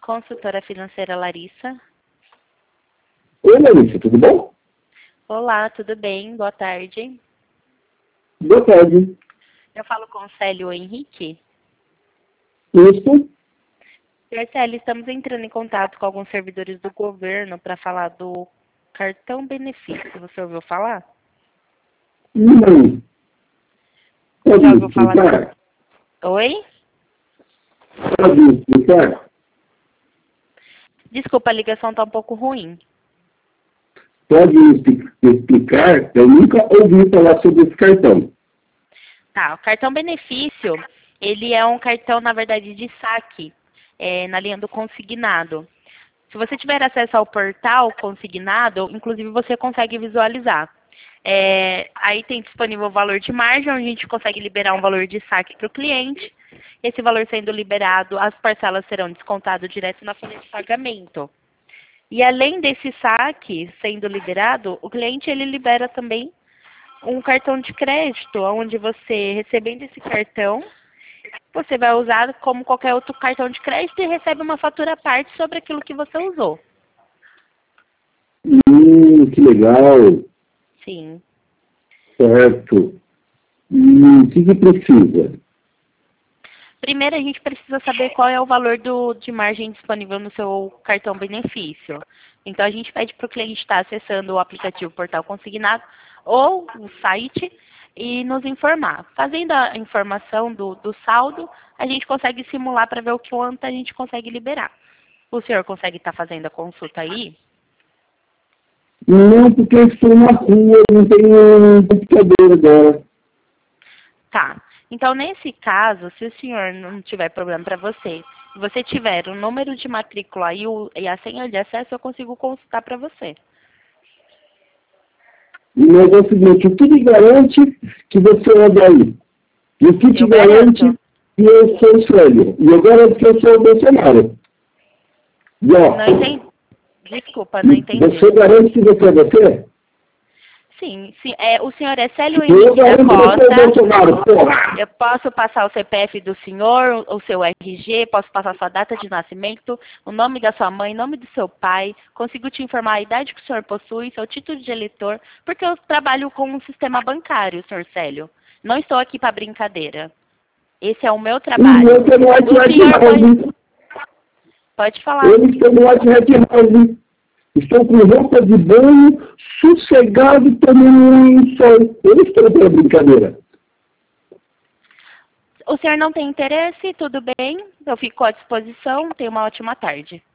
Consultora financeira Larissa. Oi, Larissa, tudo bom? Olá, tudo bem? Boa tarde. Boa tarde. Eu falo com o Célio Henrique. Isso? Senhor Célio, estamos entrando em contato com alguns servidores do governo para falar do cartão benefício. Você ouviu falar? Não. Pode Já me ouviu falar? explicar? Oi? Pode me explicar? Desculpa, a ligação está um pouco ruim. Pode me explicar? Eu nunca ouvi falar sobre esse cartão. Tá, o cartão benefício, ele é um cartão, na verdade, de saque, na linha do consignado. Se você tiver acesso ao portal consignado, inclusive você consegue visualizar. Aí tem disponível o valor de margem, onde a gente consegue liberar um valor de saque para o cliente. Esse valor sendo liberado, as parcelas serão descontadas direto na folha de pagamento. E além desse saque sendo liberado, o cliente ele libera também um cartão de crédito, onde você, recebendo esse cartão, você vai usar como qualquer outro cartão de crédito e recebe uma fatura à parte sobre aquilo que você usou. Que legal. Sim. Certo. E o que precisa? Primeiro, a gente precisa saber qual é o valor de margem disponível no seu cartão benefício. Então, a gente pede para o cliente estar acessando o aplicativo Portal Consignado ou o site e nos informar. Fazendo a informação do saldo, a gente consegue simular para ver o quanto a gente consegue liberar. O senhor consegue estar fazendo a consulta aí? Não, porque eu estou na rua, não tenho um computador agora. Tá. Então, nesse caso, se o senhor não tiver problema para você, se você tiver o número de matrícula e a senha de acesso, eu consigo consultar para você. Mas é o seguinte, o que me garante que você é daí? E o que te Eu garante garanto. que eu sou Célio? E eu garanto que eu sou o Bolsonaro. E, ó, Não entendi. Desculpa, não entendi. você garante que você é você? Sim, sim. O senhor é Célio Eu Henrique da garanto que eu sou o Costa. Bolsonaro, porra! Eu posso passar o CPF do senhor, o seu RG, posso passar sua data de nascimento, o nome da sua mãe, o nome do seu pai, consigo te informar a idade que o senhor possui, seu título de eleitor, porque eu trabalho com um sistema bancário, senhor Célio. Não estou aqui para brincadeira. Esse é o meu trabalho. Eu estou no O senhor WhatsApp, pode falar. eu estou no WhatsApp, estou com roupa de banho, sossegado, tomando um sol. Eu estou pela brincadeira. O senhor não tem interesse? Tudo bem. Eu fico à disposição. Tenha uma ótima tarde.